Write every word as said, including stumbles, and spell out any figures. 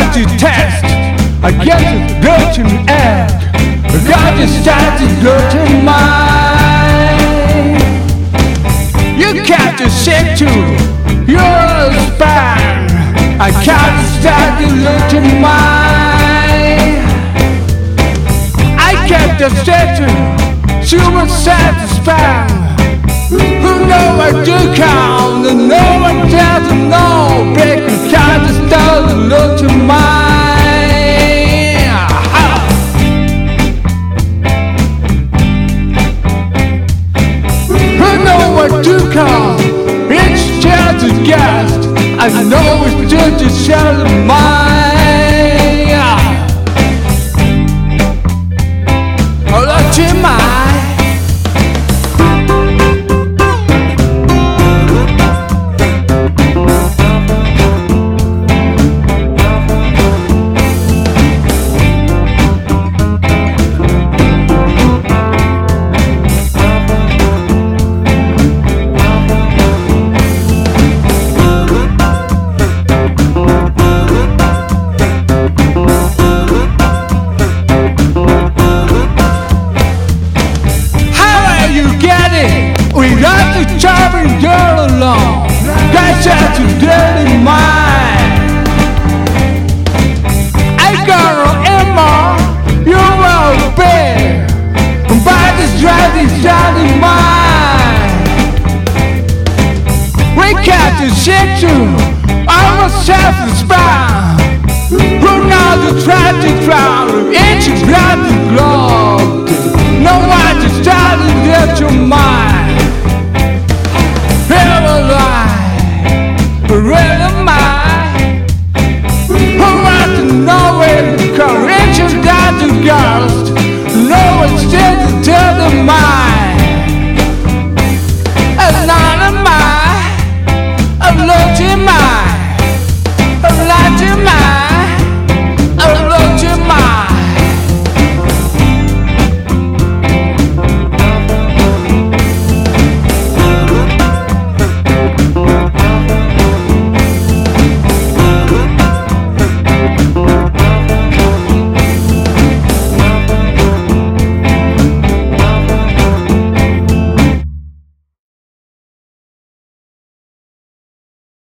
start to test. I get to go to air. I got to start to go to mine. You got to sit to your spine. I got to start to look to mine. I get to sit to super satisfied. Who know what to count and no one doesn't know. Break the got to start to look to mine.